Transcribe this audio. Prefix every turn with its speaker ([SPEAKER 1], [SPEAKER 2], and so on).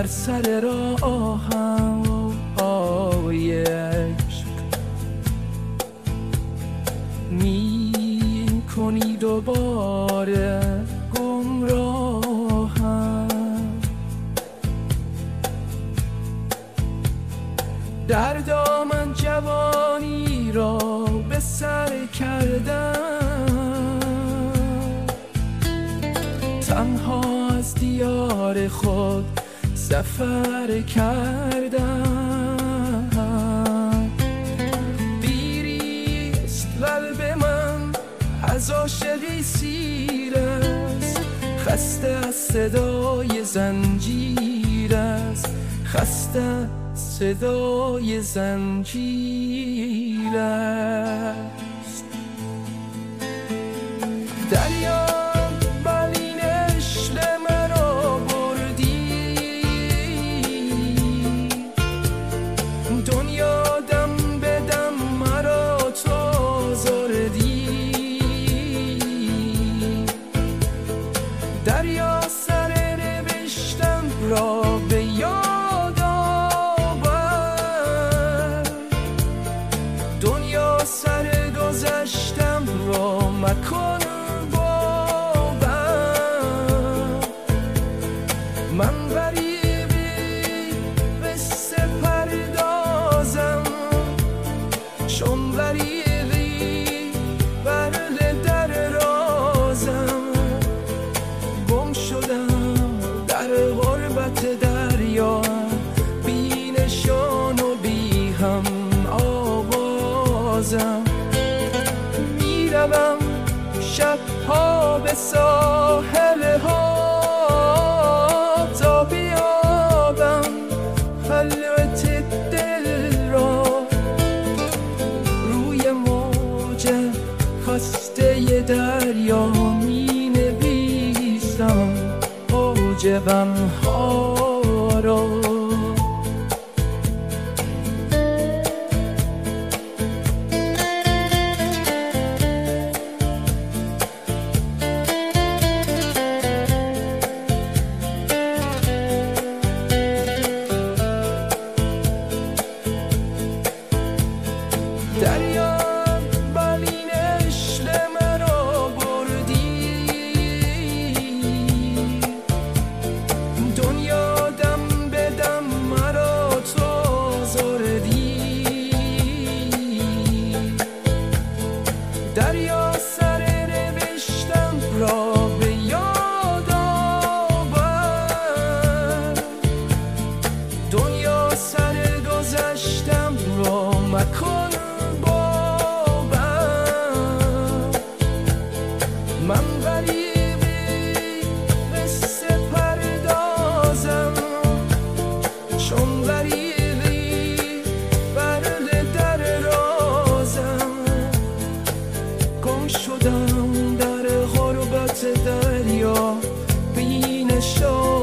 [SPEAKER 1] بر سر راهم عشق می کنی دوباره گمراهم. در دامن جوانی را به سر کردم، تنها از دیار خود سفر کردم. دیریست قلب من از عاشقی سیر است، خسته از صدای زنجیر است، خسته صدای زنجیر است. دریا بالین عشق مرا بردی، دنیا دم به دم مرا تو آزردی. دریا سر نوشتم را به یاد آورد، دنیا سر گذشتم را مکن باور. من غریبی قصه پردازم، چون غریبی بر در رازم. گم شدم در غربت دریا، بی نشان و بی هم آوازم. میروم شبها به ساحل ها تا بیابم خلوت دل را. روی موج خسته دریا می نویسم اوج غمها را. دریا بالین عشق مرا بردی، دنیا دم به دم مرا تو آزردی. دریا سر نوشتم را به یاد آورد، دنیا سر گذشتم را مکن باور. من غریبی قصه پردازم، چون غریبی بر در رازم. گم شدم در غربت دریا، بی نشان